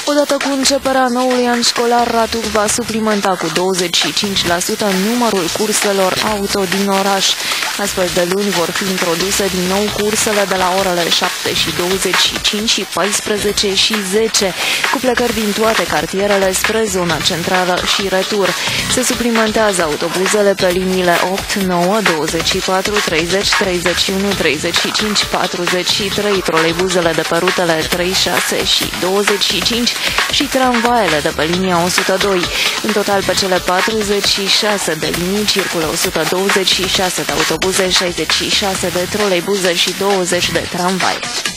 Odată cu începerea noului an școlar, RATUC va suplimenta cu 25% numărul curselor auto din oraș. Astfel, de luni vor fi introduse din nou cursele de la orele 7:25 și 14:10, cu plecări din toate cartierele spre zona centrală și retur. Se suplimentează autobuzele pe liniile 8, 9, 24, 30, 31, 35, 43, troleibuzele de pe rutele 3, 6 și 25 și tramvaiele de pe linia 102. În total, pe cele 46 de linii circulă 126 de autobuze, 66 de troleibuze și 20 de tramvai.